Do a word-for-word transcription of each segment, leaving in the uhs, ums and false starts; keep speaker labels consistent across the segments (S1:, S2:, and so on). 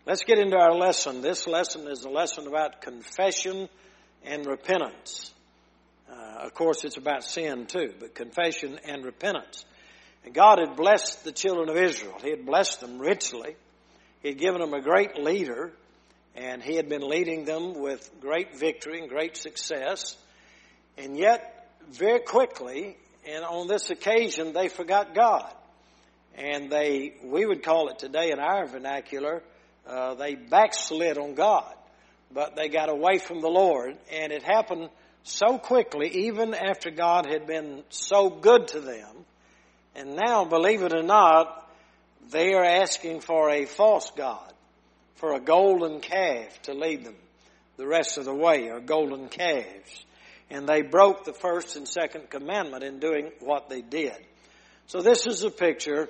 S1: Let's get into our lesson. This lesson is a lesson about confession and repentance. Uh, of course, it's about sin too, but confession and repentance. And God had blessed the children of Israel. He had blessed them richly. He had given them a great leader, and He had been leading them with great victory and great success. And yet, very quickly, and on this occasion, they forgot God. And they, we would call it today in our vernacular, Uh, they backslid on God, but they got away from the Lord, and it happened so quickly, even after God had been so good to them. And now, believe it or not, they are asking for a false god, for a golden calf to lead them the rest of the way, or golden calves. And they broke the first and second commandment in doing what they did. So this is a picture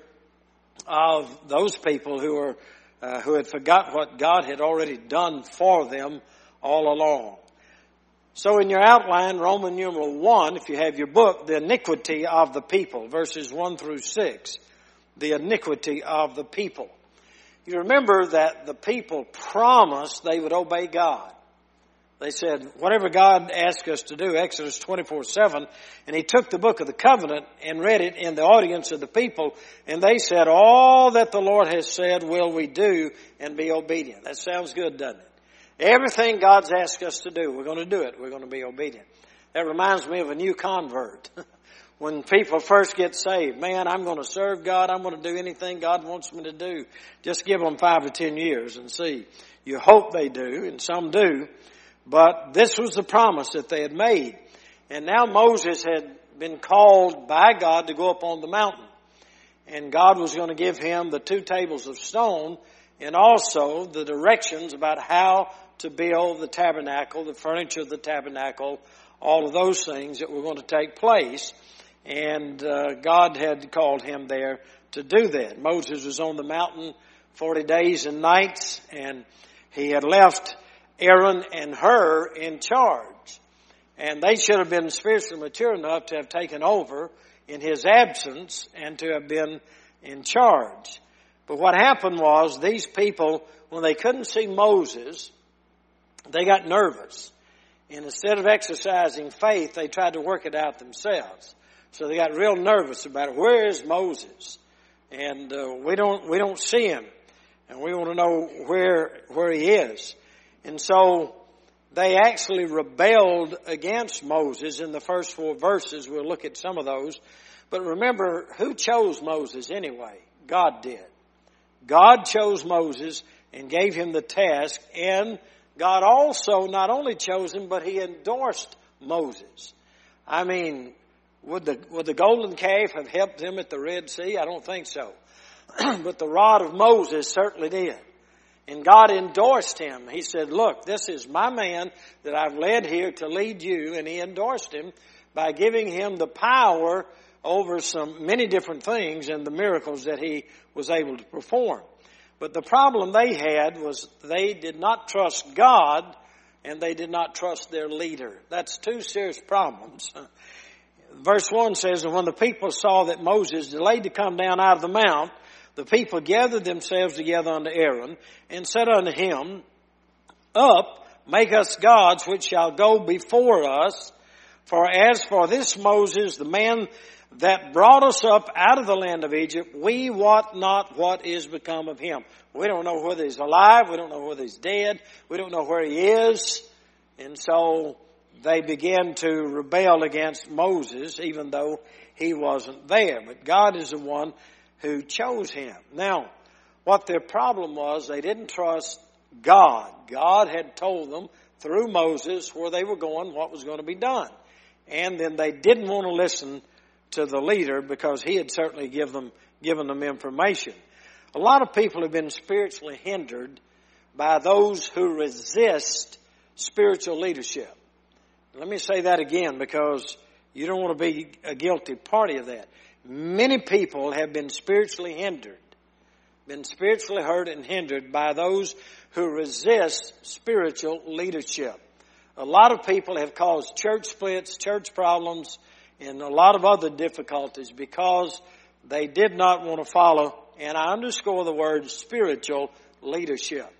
S1: of those people who are Uh, who had forgot what God had already done for them all along. So in your outline, Roman numeral one, if you have your book, the iniquity of the people, verses one through six, the iniquity of the people. You remember that the people promised they would obey God. They said, whatever God asked us to do, Exodus twenty-four seven, and He took the book of the covenant and read it in the audience of the people, and they said, all that the Lord has said will we do and be obedient. That sounds good, doesn't it? Everything God's asked us to do, we're going to do it. We're going to be obedient. That reminds me of a new convert. When people first get saved, man, I'm going to serve God. I'm going to do anything God wants me to do. Just give them five or ten years and see. You hope they do, and some do. But this was the promise that they had made. And now Moses had been called by God to go up on the mountain. And God was going to give him the two tables of stone and also the directions about how to build the tabernacle, the furniture of the tabernacle, all of those things that were going to take place. And uh, God had called him there to do that. Moses was on the mountain forty days and nights, and he had left Aaron and Hur in charge. And they should have been spiritually mature enough to have taken over in his absence and to have been in charge. But what happened was these people, when they couldn't see Moses, they got nervous. And instead of exercising faith, they tried to work it out themselves. So they got real nervous about it. Where is Moses? And uh, we don't we don't see him. And we want to know where where he is. And so they actually rebelled against Moses in the first four verses. We'll look at some of those. But remember, who chose Moses anyway? God did. God chose Moses and gave him the task. And God also not only chose him, but He endorsed Moses. I mean, would the, would the golden calf have helped him at the Red Sea? I don't think so. But the rod of Moses certainly did. And God endorsed him. He said, look, this is my man that I've led here to lead you. And He endorsed him by giving him the power over some many different things and the miracles that he was able to perform. But the problem they had was they did not trust God and they did not trust their leader. That's two serious problems. Verse one says, and when the people saw that Moses delayed to come down out of the mount, the people gathered themselves together unto Aaron and said unto him, up, make us gods which shall go before us. For as for this Moses, the man that brought us up out of the land of Egypt, we wot not what is become of him. We don't know whether he's alive. We don't know whether he's dead. We don't know where he is. And so they began to rebel against Moses, even though he wasn't there. But God is the one who chose him. Now, what their problem was, they didn't trust God. God had told them through Moses where they were going, what was going to be done. And then they didn't want to listen to the leader because he had certainly given them, given them information. A lot of people have been spiritually hindered by those who resist spiritual leadership. Let me say that again because you don't want to be a guilty party of that. Many people have been spiritually hindered, been spiritually hurt and hindered by those who resist spiritual leadership. A lot of people have caused church splits, church problems, and a lot of other difficulties because they did not want to follow, and I underscore the word spiritual leadership.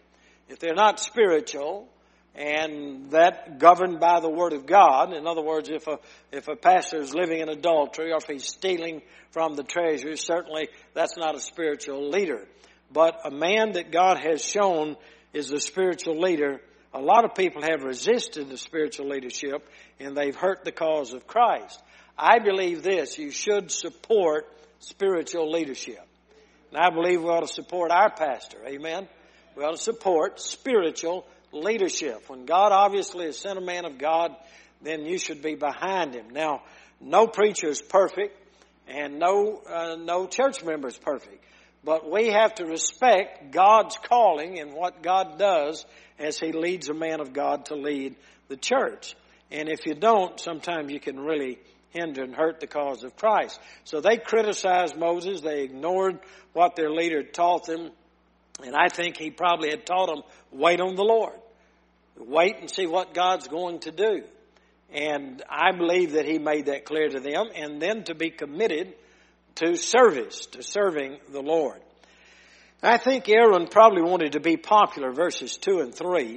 S1: if they're not spiritual, and that governed by the Word of God. In other words, if a if a pastor is living in adultery, or if he's stealing from the treasury, certainly that's not a spiritual leader. But a man that God has shown is a spiritual leader. A lot of people have resisted the spiritual leadership, and they've hurt the cause of Christ. I believe this: you should support spiritual leadership. And I believe we ought to support our pastor. Amen? We ought to support spiritual leadership. When God obviously has sent a man of God, then you should be behind him. Now, no preacher is perfect, and no uh, no church member is perfect. But we have to respect God's calling and what God does as He leads a man of God to lead the church. And if you don't, sometimes you can really hinder and hurt the cause of Christ. So they criticized Moses. They ignored what their leader taught them. And I think he probably had taught them, wait on the Lord. Wait and see what God's going to do. And I believe that he made that clear to them. And then to be committed to service, to serving the Lord. I think Aaron probably wanted to be popular, verses two and three.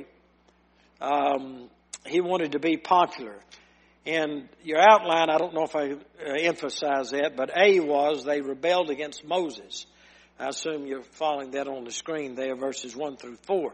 S1: Um, he wanted to be popular. In your outline, I don't know if I uh, emphasized that, but A was they rebelled against Moses. I assume you're following that on the screen there, verses one through four.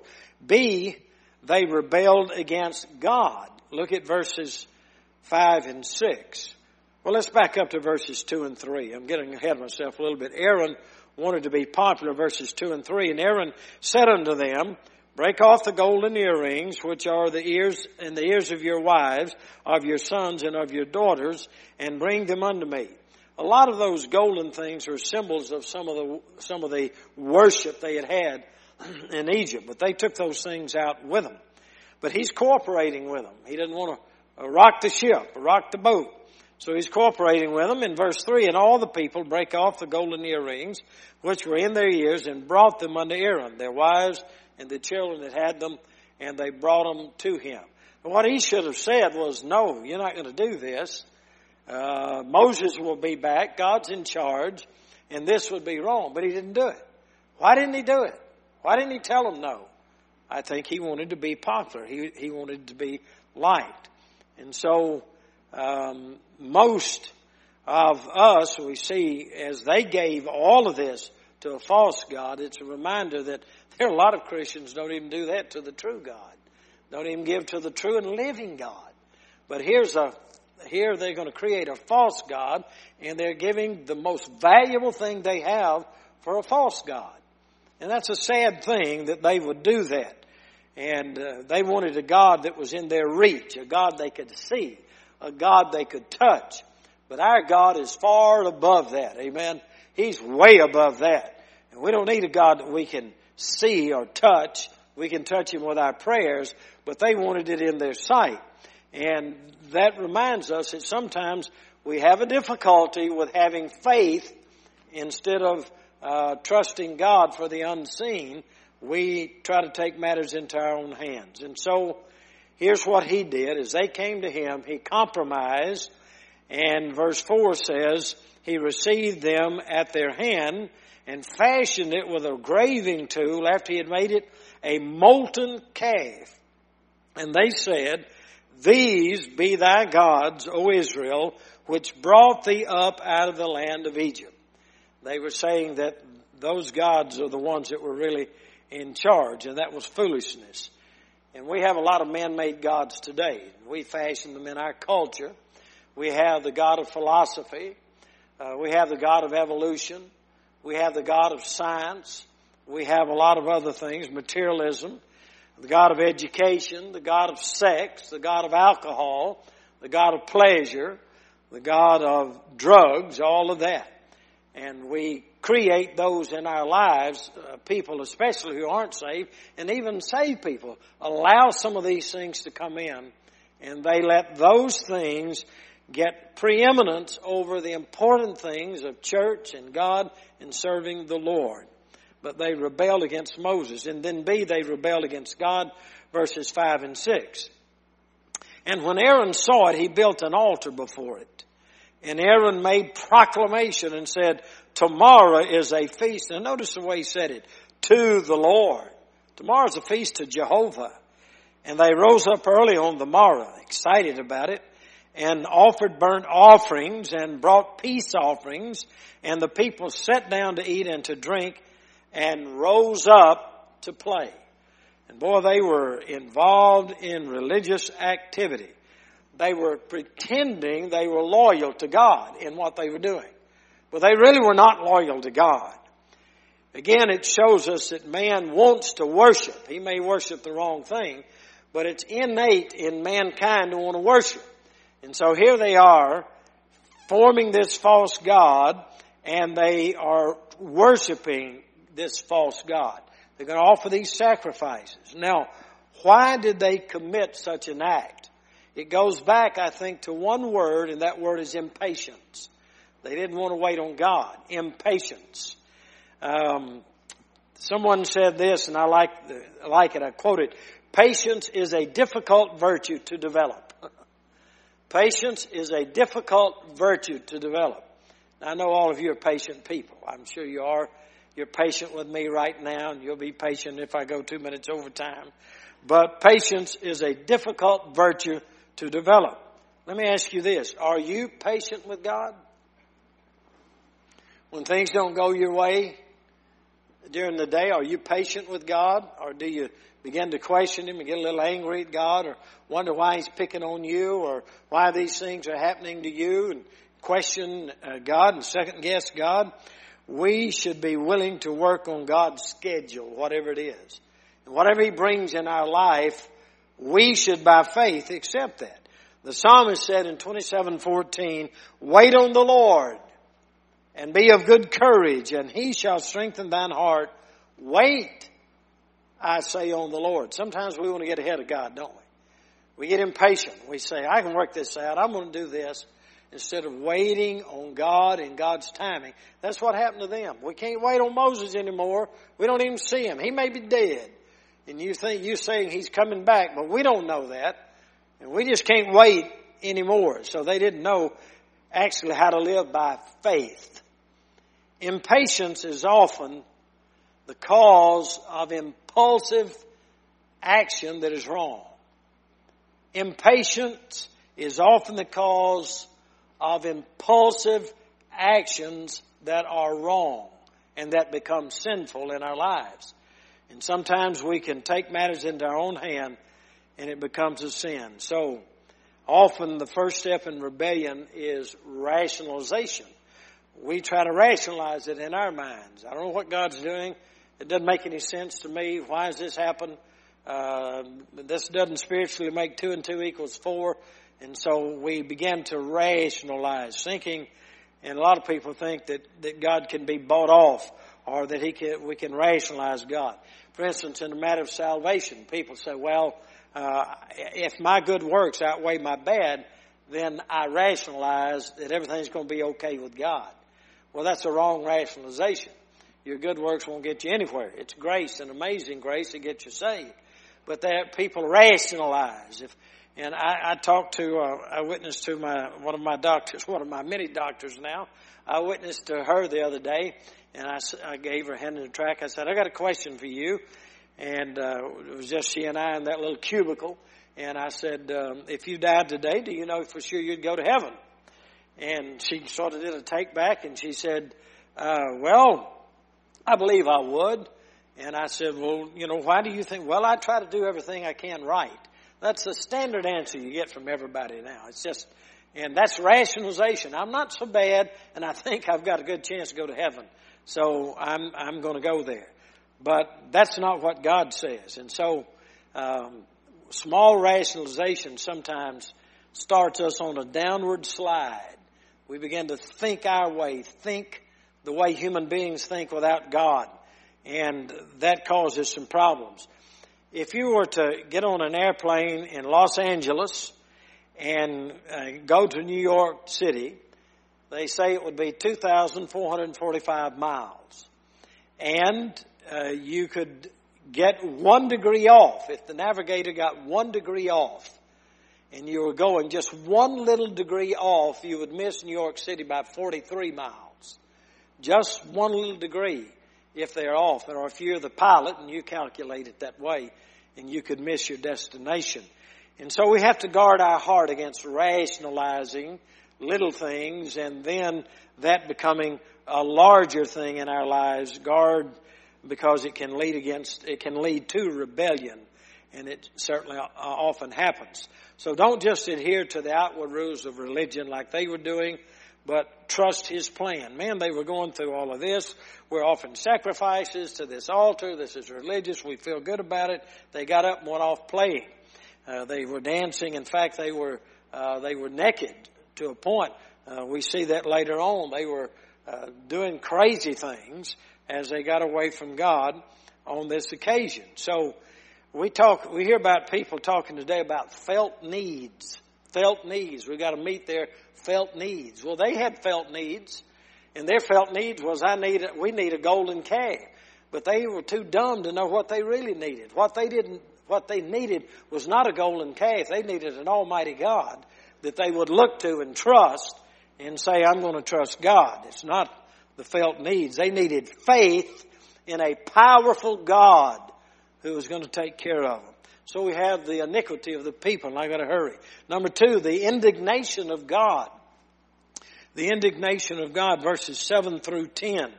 S1: B, they rebelled against God. Look at verses five and six. Well, let's back up to verses two and three. I'm getting ahead of myself a little bit. Aaron wanted to be popular, verses two and three. And Aaron said unto them, break off the golden earrings, which are the ears and the ears of your wives, of your sons and of your daughters, and bring them unto me. A lot of those golden things are symbols of some of the some of the worship they had had in Egypt, but they took those things out with them. But he's cooperating with them. He didn't want to rock the ship, rock the boat. So he's cooperating with them. In verse three, and all the people break off the golden earrings, which were in their ears, and brought them unto Aaron, their wives and the children that had them, and they brought them to him. And what he should have said was, no, you're not going to do this. Uh, Moses will be back. God's in charge. And this would be wrong. But he didn't do it. Why didn't he do it? Why didn't he tell them no? I think he wanted to be popular. He, he wanted to be liked. And so um, most of us, we see, as they gave all of this to a false God, it's a reminder that there are a lot of Christians don't even do that to the true God. Don't even give to the true and living God. But here's a here they're going to create a false God, and they're giving the most valuable thing they have for a false God. And that's a sad thing that they would do that. And uh, they wanted a God that was in their reach, a God they could see, a God they could touch. But our God is far above that. Amen. He's way above that. And we don't need a God that we can see or touch. We can touch Him with our prayers, but they wanted it in their sight. And that reminds us that sometimes we have a difficulty with having faith instead of uh, trusting God for the unseen. We try to take matters into our own hands. And so here's what he did. As they came to him, he compromised. And verse four says, he received them at their hand and fashioned it with a graving tool after he had made it a molten calf. And they said, these be thy gods, O Israel, which brought thee up out of the land of Egypt. They were saying that those gods are the ones that were really in charge, and that was foolishness. And we have a lot of man-made gods today. We fashion them in our culture. We have the God of philosophy. Uh, we have the God of evolution. We have the God of science. We have a lot of other things, materialism. The God of education, the God of sex, the God of alcohol, the God of pleasure, the God of drugs, all of that. And we create those in our lives, uh, people especially who aren't saved, and even saved people, allow some of these things to come in, and they let those things get preeminence over the important things of church and God and serving the Lord. But they rebelled against Moses. And then B, they rebelled against God, verses five and six. And when Aaron saw it, he built an altar before it. And Aaron made proclamation and said, tomorrow is a feast. And notice the way he said it, to the Lord. Tomorrow's a feast of Jehovah. And they rose up early on the morrow, excited about it, and offered burnt offerings and brought peace offerings. And the people sat down to eat and to drink and rose up to play. And boy, they were involved in religious activity. They were pretending they were loyal to God in what they were doing. But they really were not loyal to God. Again, it shows us that man wants to worship. He may worship the wrong thing, but it's innate in mankind to want to worship. And so here they are, forming this false god, and they are worshiping this false god. They're going to offer these sacrifices. Now, why did they commit such an act? It goes back, I think, to one word, and that word is impatience. They didn't want to wait on God. Impatience. Um, someone said this, and I like, the, I like it. I quote it. Patience is a difficult virtue to develop. Patience is a difficult virtue to develop. Now, I know all of you are patient people. I'm sure you are. You're patient with me right now, and you'll be patient if I go two minutes over time. But patience is a difficult virtue to develop. Let me ask you this. Are you patient with God? When things don't go your way during the day, are you patient with God? Or do you begin to question Him and get a little angry at God, or wonder why He's picking on you, or why these things are happening to you, and question uh, God and second guess God? We should be willing to work on God's schedule, whatever it is. And whatever He brings in our life, we should by faith accept that. The psalmist said in twenty-seven fourteen, wait on the Lord and be of good courage, and He shall strengthen thine heart. Wait, I say, on the Lord. Sometimes we want to get ahead of God, don't we? We get impatient. We say, I can work this out. I'm going to do this. Instead of waiting on God and God's timing. That's what happened to them. We can't wait on Moses anymore. We don't even see him. He may be dead. And you think you're saying he's coming back, but we don't know that. And we just can't wait anymore. So they didn't know actually how to live by faith. Impatience is often the cause of impulsive action that is wrong. Impatience is often the cause of impulsive actions that are wrong and that become sinful in our lives. And sometimes we can take matters into our own hand and it becomes a sin. So often the first step in rebellion is rationalization. We try to rationalize it in our minds. I don't know what God's doing. It doesn't make any sense to me. Why has this happened? Uh, this doesn't spiritually make two and two equals four. And so we begin to rationalize, thinking, and a lot of people think that, that God can be bought off, or that he can, we can rationalize God. For instance, in the matter of salvation, people say, well, uh, if my good works outweigh my bad, then I rationalize that everything's going to be okay with God. Well, that's a wrong rationalization. Your good works won't get you anywhere. It's grace, and amazing grace, that gets you saved. But that people rationalize. If And I, I talked to, uh, I witnessed to my, one of my doctors, one of my many doctors now. I witnessed to her the other day, and I, I gave her a hand in the track. I said, I got a question for you. And uh, it was just she and I in that little cubicle. And I said, um, if you died today, do you know for sure you'd go to heaven? And she sort of did a take back, and she said, uh, well, I believe I would. And I said, well, you know, why do you think? Well, I try to do everything I can right. That's the standard answer you get from everybody now. It's just, and that's rationalization. I'm not so bad, and I think I've got a good chance to go to heaven. So I'm, I'm going to go there. But that's not what God says. And so, um, small rationalization sometimes starts us on a downward slide. We begin to think our way, think the way human beings think without God. And that causes some problems. If you were to get on an airplane in Los Angeles and uh, go to New York City, they say it would be two thousand four hundred forty-five miles. And uh, you could get one degree off. If the navigator got one degree off and you were going just one little degree off, you would miss New York City by forty-three miles. Just one little degree. if they're off, or if you're the pilot and you calculate it that way, and you could miss your destination. And so we have to guard our heart against rationalizing little things and then that becoming a larger thing in our lives. Guard, because it can lead against, it can lead to rebellion, and it certainly often happens. So don't just adhere to the outward rules of religion like they were doing, but trust His plan. Man, they were going through all of this. We're offering sacrifices to this altar. This is religious. We feel good about it. They got up and went off playing. Uh, they were dancing. In fact, they were uh, they were naked to a point. Uh, we see that later on. They were uh, doing crazy things as they got away from God on this occasion. So we talk. We hear about people talking today about felt needs. Felt needs. We got to meet their felt needs. Well, they had felt needs, and their felt needs was I need. A, we need a golden calf, but they were too dumb to know what they really needed. What they didn't. What they needed was not a golden calf. They needed an Almighty God that they would look to and trust and say, I'm going to trust God. It's not the felt needs. They needed faith in a powerful God who was going to take care of them. So we have the iniquity of the people, and I got to hurry. Number two, the indignation of God. The indignation of God, verses seven through ten.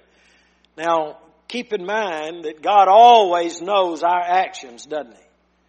S1: Now, keep in mind that God always knows our actions, doesn't He?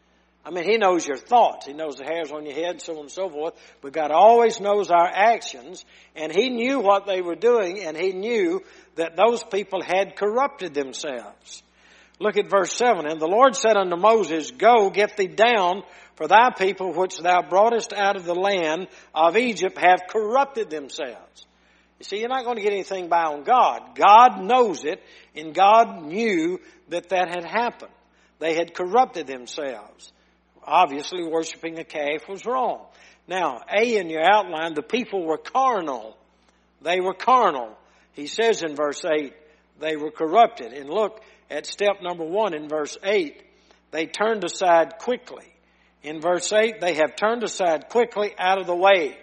S1: I mean, He knows your thoughts. He knows the hairs on your head, so on and so forth. But God always knows our actions. And He knew what they were doing, and He knew that those people had corrupted themselves. Look at verse seven. And the Lord said unto Moses, Go, get thee down, for thy people which thou broughtest out of the land of Egypt have corrupted themselves. You see, you're not going to get anything by on God. God knows it, and God knew that that had happened. They had corrupted themselves. Obviously, worshiping a calf was wrong. Now, A in your outline, the people were carnal. They were carnal. He says in verse eight, they were corrupted. And look at step number one in verse eight. They turned aside quickly. In verse eight, they have turned aside quickly out of the way.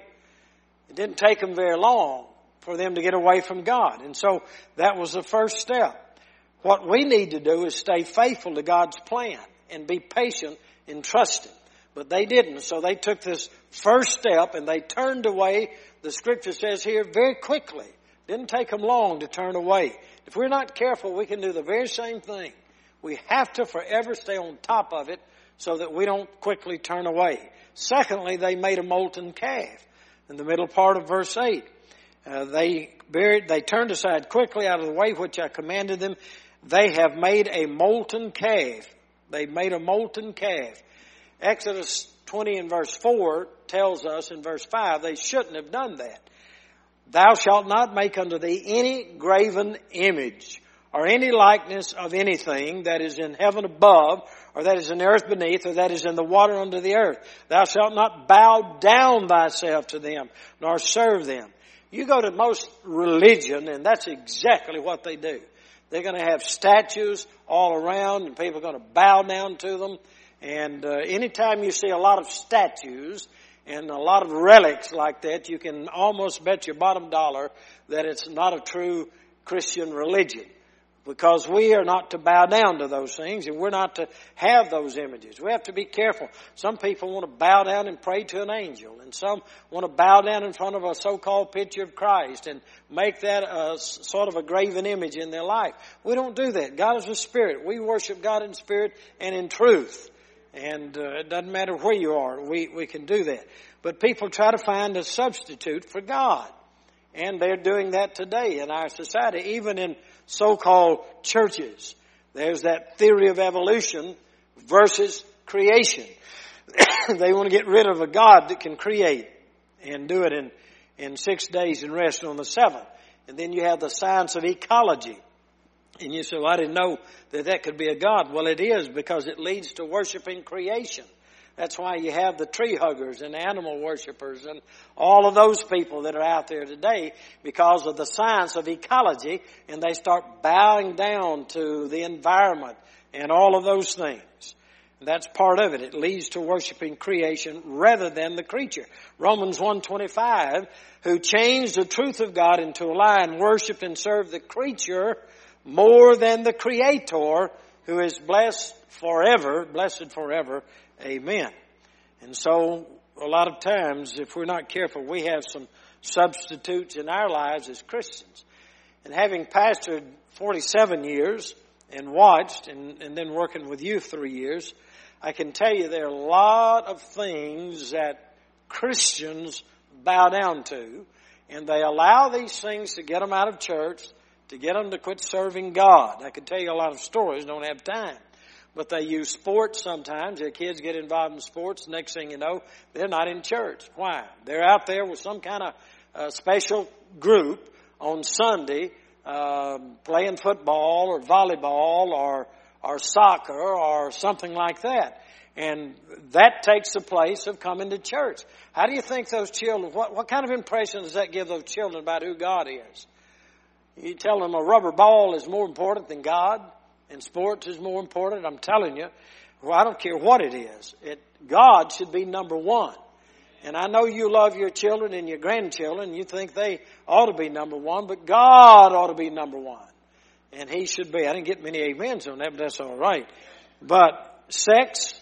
S1: It didn't take them very long for them to get away from God. And so that was the first step. What we need to do is stay faithful to God's plan and be patient and trust Him. But they didn't. So they took this first step and they turned away. The Scripture says here very quickly. Didn't take them long to turn away. If we're not careful, we can do the very same thing. We have to forever stay on top of it so that we don't quickly turn away. Secondly, they made a molten calf. In the middle part of verse eight, uh, they buried, they turned aside quickly out of the way which I commanded them. They have made a molten calf. They made a molten calf. Exodus twenty and verse four tells us in verse five they shouldn't have done that. Thou shalt not make unto thee any graven image or any likeness of anything that is in heaven above, or that is in the earth beneath, or that is in the water under the earth. Thou shalt not bow down thyself to them, nor serve them. You go to most religion, and that's exactly what they do. They're going to have statues all around, and people are going to bow down to them. And uh, anytime you see a lot of statues and a lot of relics like that, you can almost bet your bottom dollar that it's not a true Christian religion. Because we are not to bow down to those things, and we're not to have those images. We have to be careful. Some people want to bow down and pray to an angel, and some want to bow down in front of a so-called picture of Christ and make that a sort of a graven image in their life. We don't do that. God is a spirit. We worship God in spirit and in truth. And uh, it doesn't matter where you are. We, we can do that. But people try to find a substitute for God. And they're doing that today in our society, even in so-called churches. There's that theory of evolution versus creation. They want to get rid of a God that can create and do it in, in six days and rest on the seventh. And then you have the science of ecology. And you say, well, I didn't know that that could be a God. Well, it is, because it leads to worshiping creation. That's why you have the tree huggers and animal worshipers and all of those people that are out there today, because of the science of ecology, and they start bowing down to the environment and all of those things. And that's part of it. It leads to worshiping creation rather than the creature. Romans one twenty-five, who changed the truth of God into a lie and worshiped and served the creature more than the Creator, who is blessed forever, blessed forever. Amen. And so, a lot of times, if we're not careful, we have some substitutes in our lives as Christians. And having pastored forty-seven years and watched, and, and then working with youth three years, I can tell you there are a lot of things that Christians bow down to, and they allow these things to get them out of church, to get them to quit serving God. I could tell you a lot of stories, don't have time. But they use sports sometimes. Their kids get involved in sports. Next thing you know, they're not in church. Why? They're out there with some kind of uh, special group on Sunday, uh, playing football or volleyball or or soccer or something like that. And that takes the place of coming to church. How do you think those children, what, what kind of impression does that give those children about who God is? You tell them a rubber ball is more important than God, and sports is more important. I'm telling you, well, I don't care what it is. It, God should be number one. And I know you love your children and your grandchildren. You think they ought to be number one, but God ought to be number one. And He should be. I didn't get many amens on that, but that's all right. But sex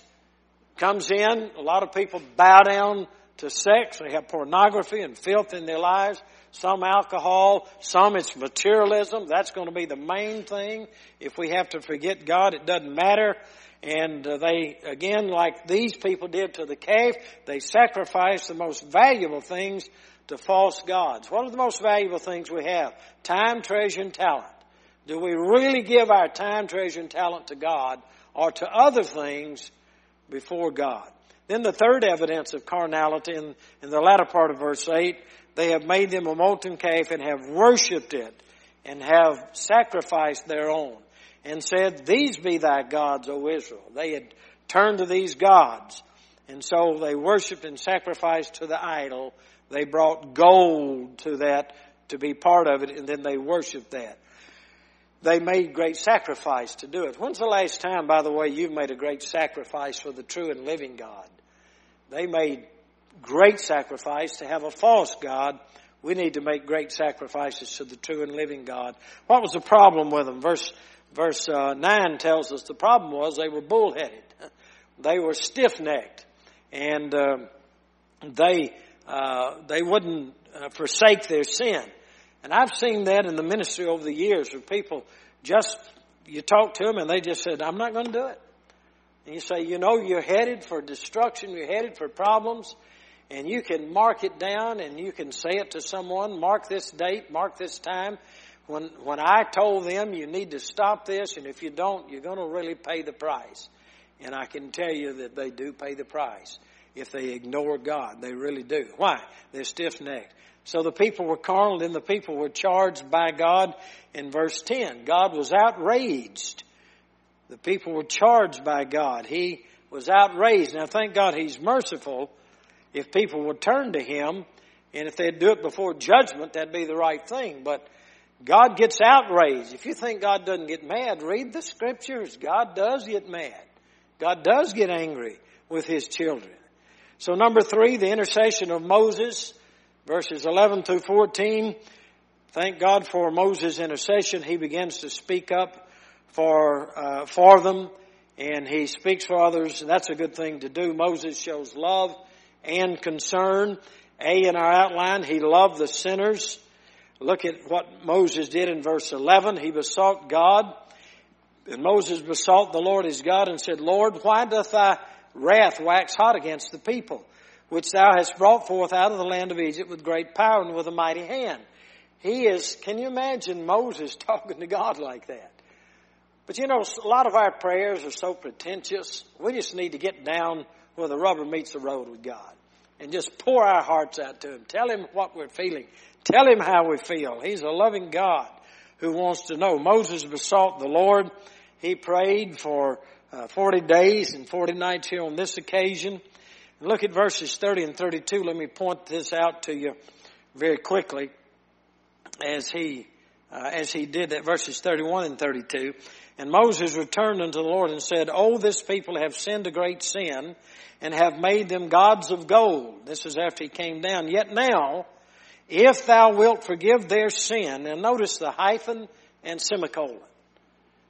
S1: comes in. A lot of people bow down to sex. They have pornography and filth in their lives. Some alcohol. Some it's materialism. That's going to be the main thing. If we have to forget God, it doesn't matter. And uh, they, again, like these people did to the calf, they sacrificed the most valuable things to false gods. What are the most valuable things we have? Time, treasure, and talent. Do we really give our time, treasure, and talent to God or to other things before God? Then the third evidence of carnality in, in the latter part of verse eight, they have made them a molten calf and have worshipped it and have sacrificed their own and said, "These be thy gods, O Israel." They had turned to these gods. And so they worshipped and sacrificed to the idol. They brought gold to that to be part of it, and then they worshipped that. They made great sacrifice to do it. When's the last time, by the way, you've made a great sacrifice for the true and living God? They made great sacrifice to have a false God. We need to make great sacrifices to the true and living God. What was the problem with them? Verse verse uh, nine tells us the problem was they were bullheaded. They were stiff-necked. And uh, they uh, they wouldn't uh, forsake their sin. And I've seen that in the ministry over the years where people just, you talk to them and they just said, "I'm not going to do it." And you say, you know, you're headed for destruction, you're headed for problems, and you can mark it down and you can say it to someone, mark this date, mark this time. When, when I told them you need to stop this, and if you don't, you're going to really pay the price. And I can tell you that they do pay the price if they ignore God. They really do. Why? They're stiff-necked. So the people were carnal, and the people were charged by God in verse ten. God was outraged. The people were charged by God. He was outraged. Now, thank God He's merciful. If people would turn to Him, and if they'd do it before judgment, that'd be the right thing. But God gets outraged. If you think God doesn't get mad, read the Scriptures. God does get mad. God does get angry with His children. So number three, the intercession of Moses. Verses eleven through fourteen, thank God for Moses' intercession. He begins to speak up for uh, for them, and he speaks for others, and that's a good thing to do. Moses shows love and concern. A, in our outline, he loved the sinners. Look at what Moses did in verse eleven. He besought God, and Moses besought the Lord his God and said, "Lord, why doth thy wrath wax hot against the people, which thou hast brought forth out of the land of Egypt with great power and with a mighty hand?" He is, can you imagine Moses talking to God like that? But you know, a lot of our prayers are so pretentious. We just need to get down where the rubber meets the road with God and just pour our hearts out to Him. Tell Him what we're feeling. Tell Him how we feel. He's a loving God who wants to know. Moses besought the Lord. He prayed for uh, forty days and forty nights here on this occasion. Look at verses thirty and thirty-two. Let me point this out to you very quickly as he uh, as he did that. Verses thirty-one and thirty-two. "And Moses returned unto the Lord and said, O this people have sinned a great sin and have made them gods of gold." This is after he came down. "Yet now, if thou wilt forgive their sin," and notice the hyphen and semicolon.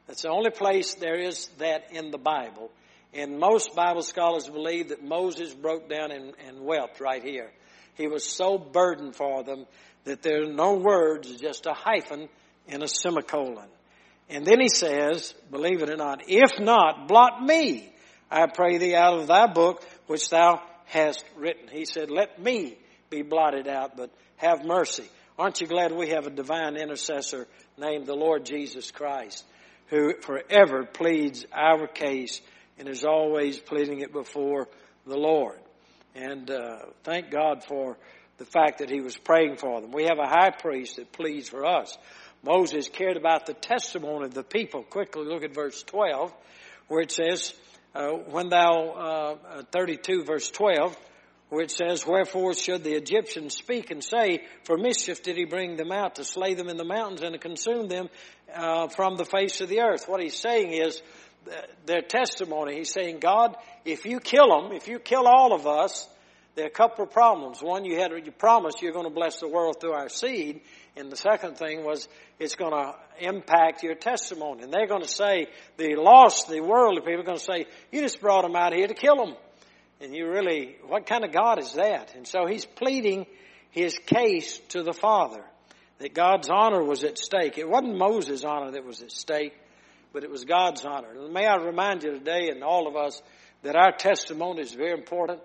S1: That's the only place there is that in the Bible. And most Bible scholars believe that Moses broke down and, and wept right here. He was so burdened for them that there are no words, just a hyphen and a semicolon. And then he says, believe it or not, if not, blot me, I pray thee, out of thy book which thou hast written. He said, let me be blotted out, but have mercy. Aren't you glad we have a divine intercessor named the Lord Jesus Christ, who forever pleads our case and is always pleading it before the Lord? And uh, thank God for the fact that he was praying for them. We have a high priest that pleads for us. Moses cared about the testimony of the people. Quickly look at verse twelve, where it says, uh, when thou, uh, thirty-two verse twelve, where it says, wherefore should the Egyptians speak and say, for mischief did he bring them out, to slay them in the mountains and to consume them uh, from the face of the earth. What he's saying is, their testimony, he's saying, God, if you kill them, if you kill all of us, there are a couple of problems. One, you had you promised you're going to bless the world through our seed. And the second thing was it's going to impact your testimony. And they're going to say, the lost, the worldly people are going to say, you just brought them out here to kill them. And you really, what kind of God is that? And so he's pleading his case to the Father, that God's honor was at stake. It wasn't Moses' honor that was at stake, but it was God's honor. And may I remind you today, and all of us, that our testimony is very important,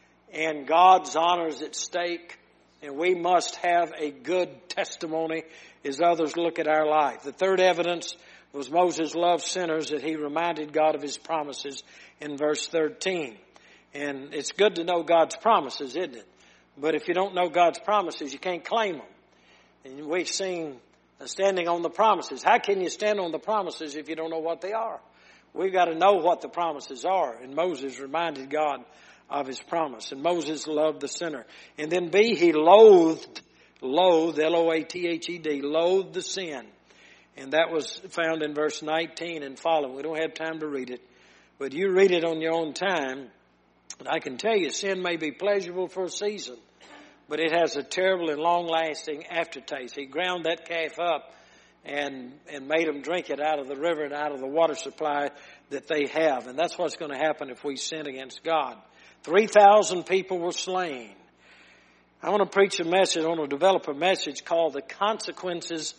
S1: and God's honor is at stake, and we must have a good testimony as others look at our life. The third evidence was Moses loved sinners, that he reminded God of his promises in verse thirteen. And it's good to know God's promises, isn't it? But if you don't know God's promises, you can't claim them. And we've seen standing on the promises. How can you stand on the promises if you don't know what they are? We've got to know what the promises are. And Moses reminded God of his promise. And Moses loved the sinner. And then B, he loathed, loathed, L O A T H E D, loathed the sin. And that was found in verse nineteen and following. We don't have time to read it, but you read it on your own time. And I can tell you, sin may be pleasurable for a season, but it has a terrible and long-lasting aftertaste. He ground that calf up and and made them drink it out of the river and out of the water supply that they have. And that's what's going to happen if we sin against God. three thousand people were slain. I want to preach a message, I want to develop a message called the consequences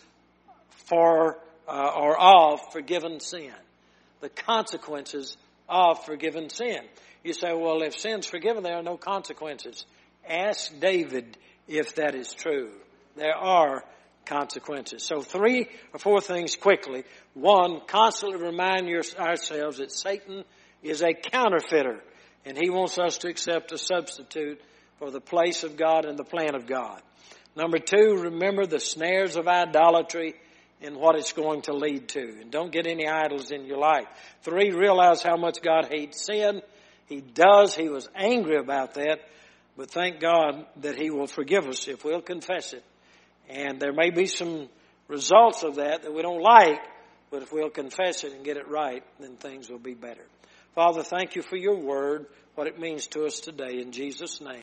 S1: for uh, or of forgiven sin. The consequences of forgiven sin. You say, well, if sin's forgiven, there are no consequences. Ask David if that is true. There are consequences. So three or four things quickly. One, constantly remind your, ourselves that Satan is a counterfeiter, and he wants us to accept a substitute for the place of God and the plan of God. Number two, remember the snares of idolatry and what it's going to lead to. And don't get any idols in your life. Three, realize how much God hates sin. He does. He was angry about that. But thank God that he will forgive us if we'll confess it. And there may be some results of that that we don't like, but if we'll confess it and get it right, then things will be better. Father, thank you for your word, what it means to us today. In Jesus' name.